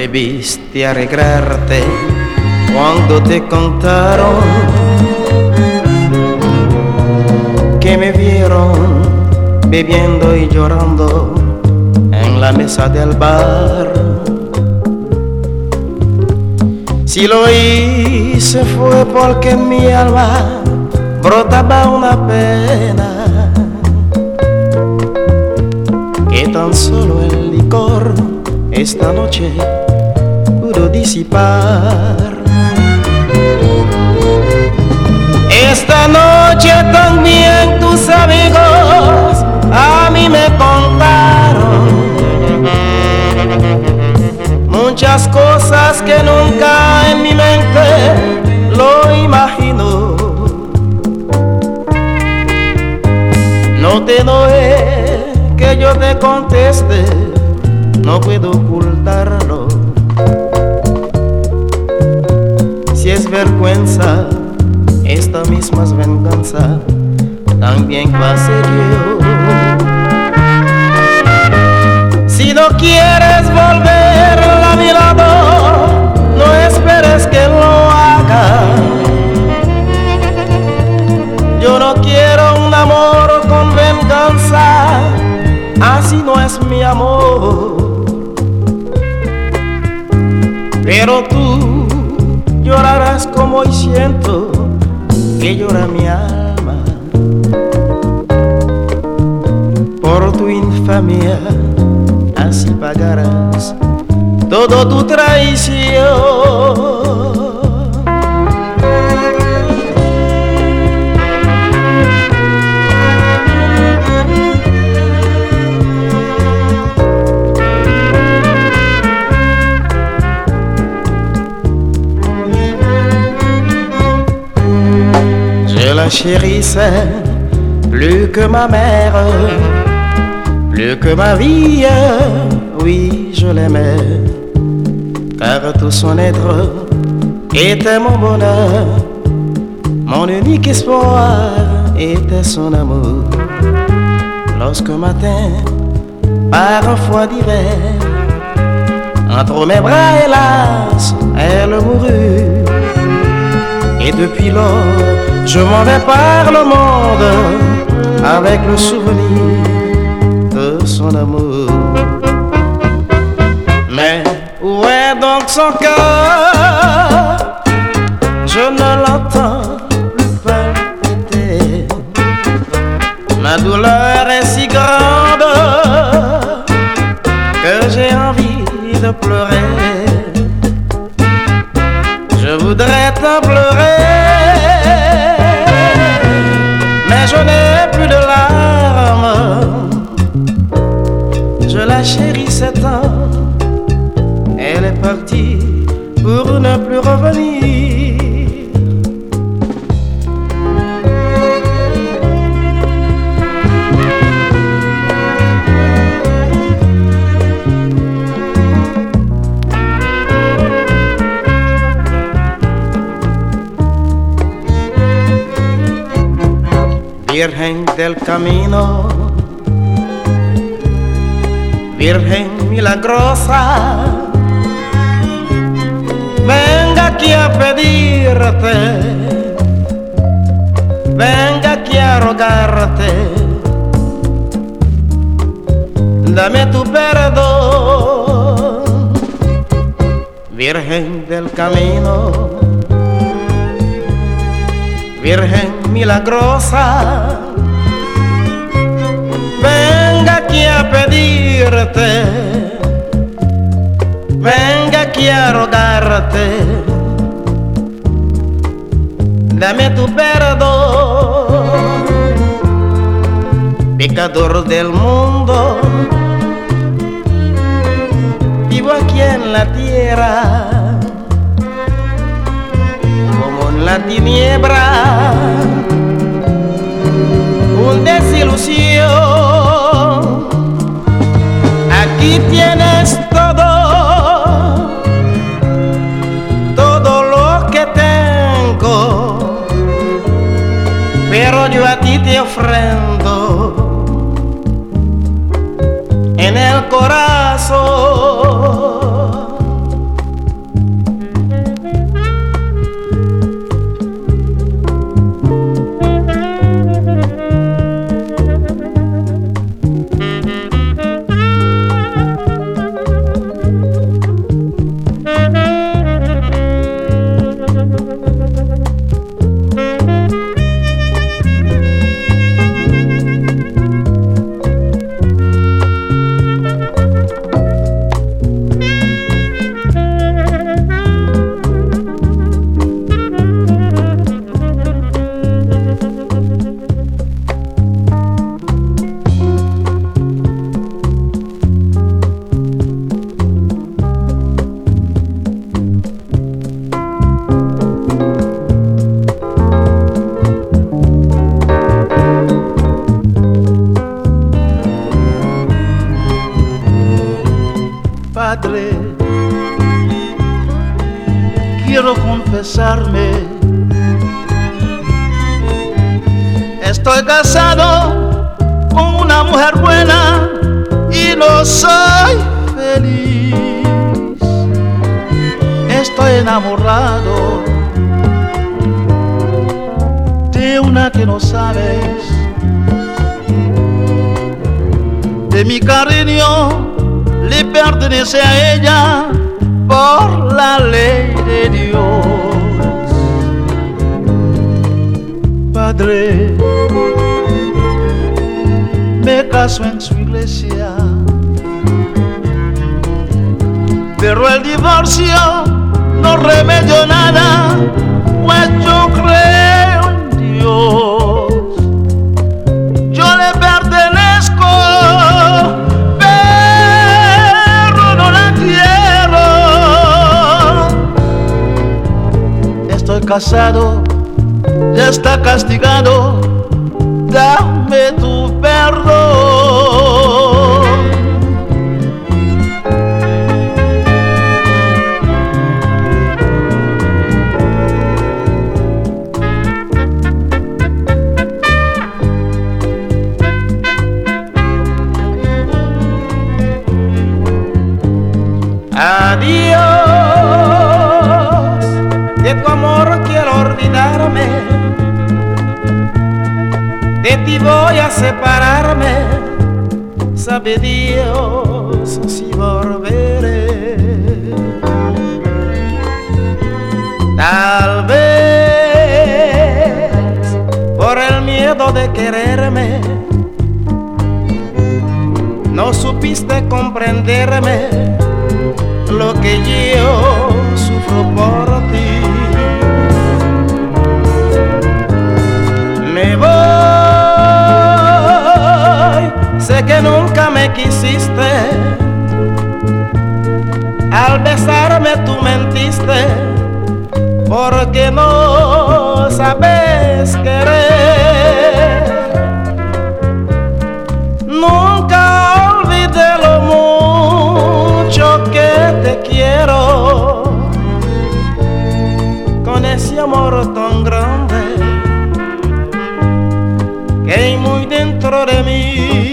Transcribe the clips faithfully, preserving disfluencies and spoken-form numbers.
debiste arreglarte cuando te contaron que me vieron bebiendo y llorando en la mesa del bar. Si lo hice fue porque en mi alma brotaba una pena que tan solo el licor esta noche pudo disipar. Esta noche también tus amigos a mí me contaron muchas cosas que nunca en mi mente lo imagino. No te doy que yo te conteste, no puedo ocultarlo. Si es vergüenza, esta misma es venganza, también pasé yo. Si no quieres volver a mi lado, no esperes que lo haga. Yo no quiero un amor con venganza, así no es mi amor. Pero tú llorarás como hoy siento que llora mi alma por tu infamia, así pagarás todo tu traición. Je la chérissais plus que ma mère, plus que ma vie, oui je l'aimais, car tout son être était mon bonheur, mon unique espoir était son amour. Lorsque matin, par un froid d'hiver, entre mes bras hélas, elle mourut. Et depuis lors, je m'en vais par le monde avec le souvenir de son amour. Mais où est donc son cœur? Je ne l'entends plus palpiter. Ma douleur est si grande que j'ai envie de pleurer. Je voudrais t'en pleurer, mais je n'ai plus de larmes. Je la chérissais tant, elle est partie pour ne plus revenir. Virgen del camino, Virgen milagrosa, venga aquí a pedirte, venga aquí a rogarte, dame tu perdón. Virgen del camino, Virgen milagrosa, venga aquí a pedirte, venga aquí a rogarte, dame tu perdón. Pecador del mundo, vivo aquí en la tierra, la tiniebra, una desilusión. Aquí tienes todo, todo lo que tengo, pero yo a ti te ofrendo en el corazón Padre, quiero confesarme. Estoy casado con una mujer buena y no soy feliz. Estoy enamorado de una que no sabes. De mi cariño le pertenece a ella por la ley de Dios. Padre, me caso en su iglesia, pero el divorcio no remedió nada, pues yo creo en Dios. Yo le pertenezco, pero no la quiero. Estoy casado, ya está castigado, dame tu perdón. Adiós, de tu amor quiero olvidarme, de ti voy a separarme, sabe Dios si volveré. Tal vez por el miedo de quererme no supiste comprenderme lo que yo sufro por ti. Me voy, sé que nunca me quisiste, al besarme tú mentiste, porque no sabes querer. Nunca olvidé lo mucho que te quiero, con ese amor tan grande que hay muy dentro de mí.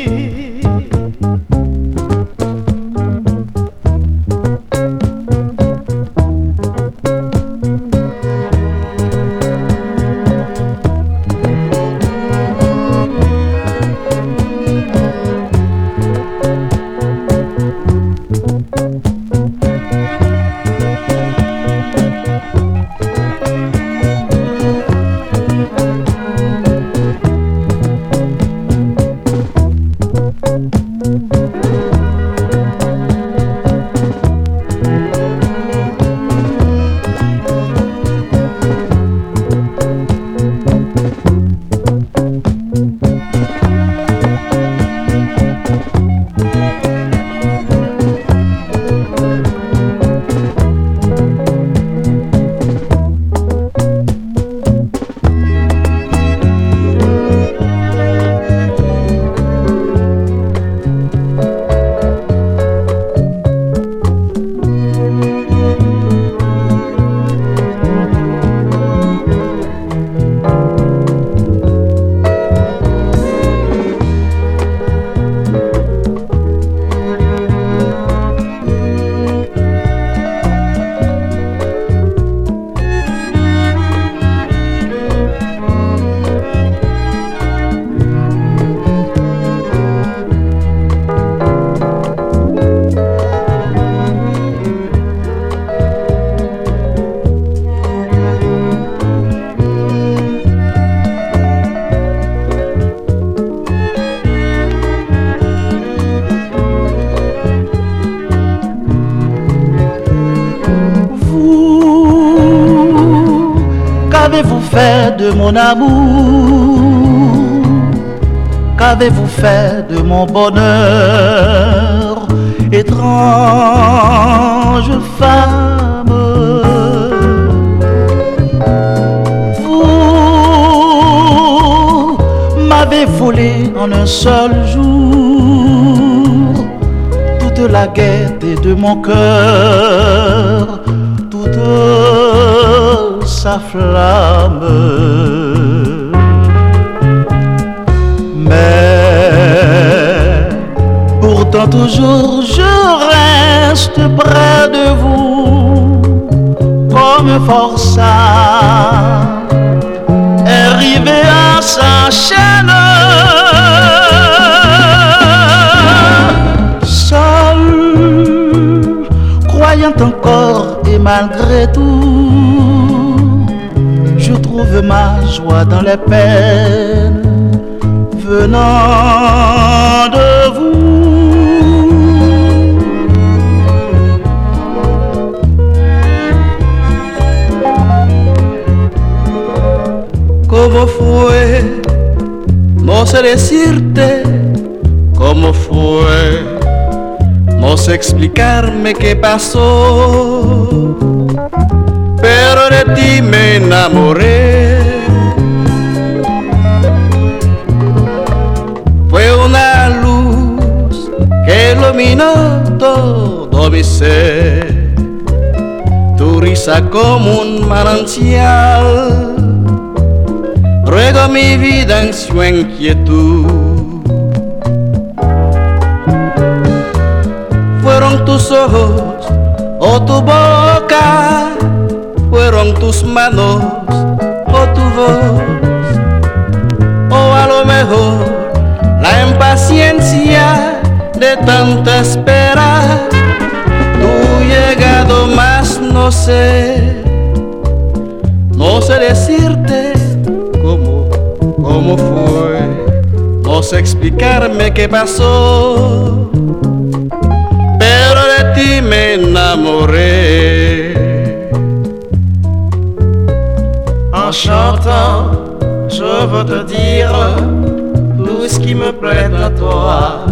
Qu'avez-vous fait de mon amour? Qu'avez-vous fait de mon bonheur? Étrange femme, vous m'avez volé en un seul jour toute la gaieté de mon cœur toute sa flamme. Mais pourtant toujours je reste près de vous comme un forçat arrivé à sa chaîne. Seul, croyant encore et malgré tout, je trouve ma joie dans les peines venant de vous. ¿Cómo fue? No sé decirte cómo fue, no sé explicarme qué pasó, pero de ti me enamoré. Fue una luz que iluminó todo mi ser, tu risa como un manantial ruego mi vida en su inquietud. Fueron tus ojos o tu boca, fueron tus manos o tu voz, o a lo mejor la impaciencia de tanta espera, tu llegado más no sé, no sé decirte cómo, cómo fue, no sé explicarme qué pasó, pero de ti me enamoré. En chantant, je veux te dire tout ce qui me plaît à toi,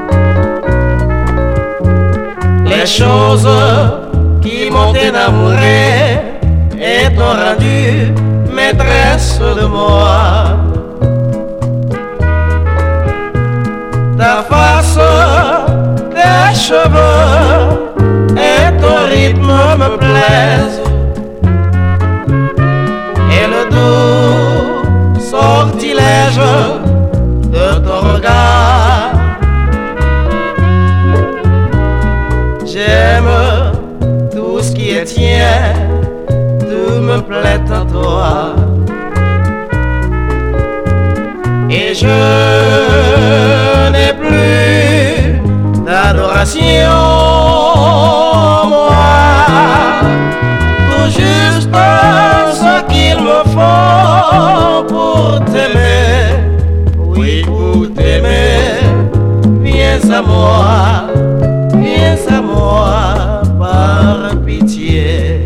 les choses qui m'ont énamouré et t'ont rendu maîtresse de moi. Ta face, tes cheveux et ton rythme me plaisent, et le doux sortilège de ton regard. J'aime tout ce qui est tien, tout me plaît en toi, et je n'ai plus d'adoration, moi, tout juste ce qu'il me faut pour t'aimer, oui, pour t'aimer. Viens à moi, viens à moi, par pitié.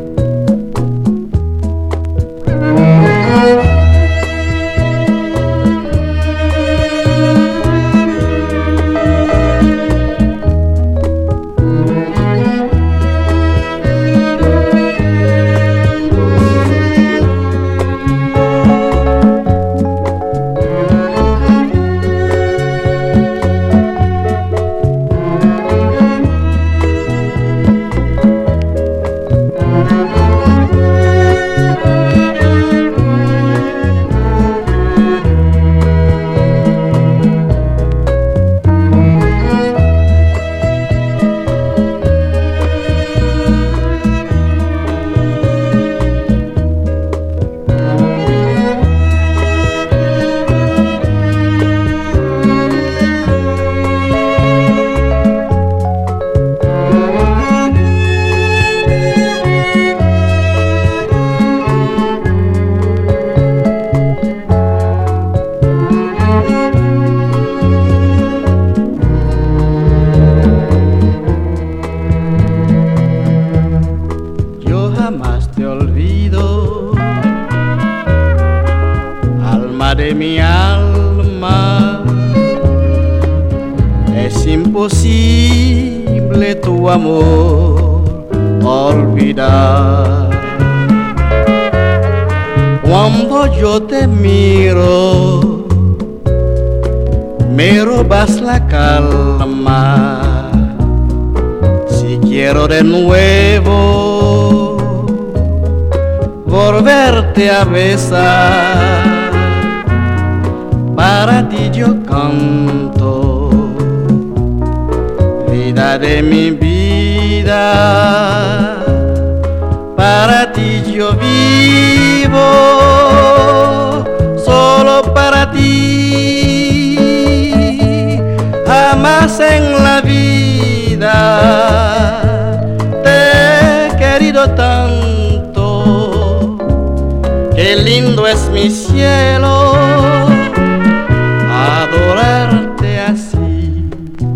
De mi alma, es imposible tu amor olvidar. Cuando yo te miro, me robas la calma, quiero de nuevo volverte a besar. Para ti yo canto, vida de mi vida. Para ti yo vivo, solo para ti. Jamás en la vida te he querido tanto. Qué lindo es mi cielo adorarte así.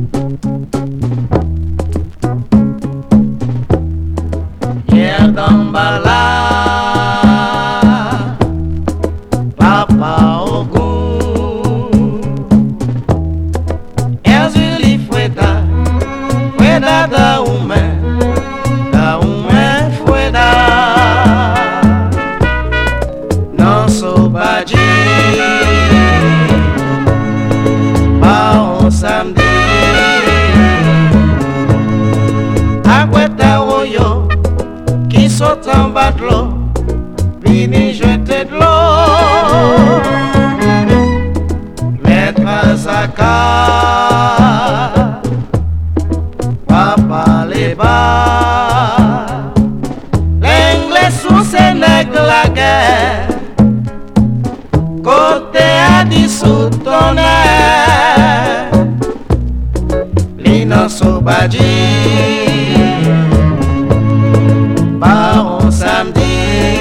Yerdam bala Papa Ogun Ezili fueda Fueda da ume Da ume fueda Não sou badi Samedi Agueta oyo Qui saute en bas de l'eau Vini jeter de l'eau Mettre à cas Papa les bas L'anglais sous ses nègres la guerre Côté a dit sous ton air Lina Sobadi Baron samedi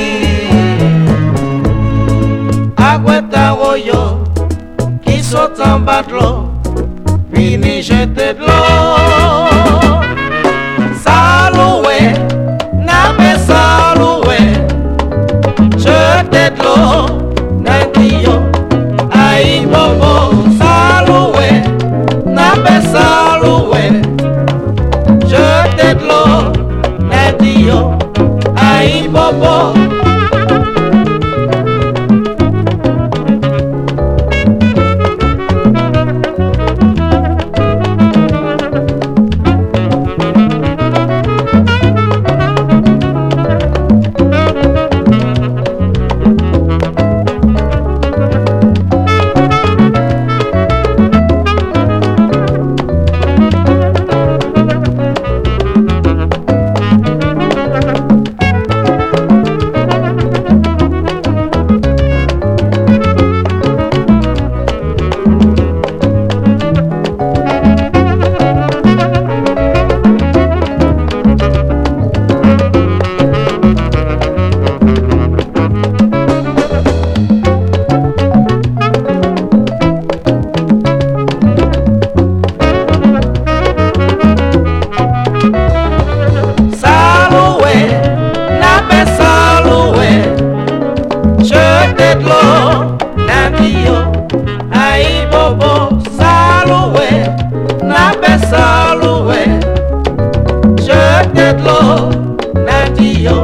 Agueta Royo Qui saute en bas de l'eau Vini jeter de l'eau Saloué N'appelle saloué Jeter de l'eau Nantiyo Aïe bobo Saloué N'appelle saloué Jeter de l'eau Nantiyo Aïe bobo Saloué, je t'ai de l'eau, Nadio,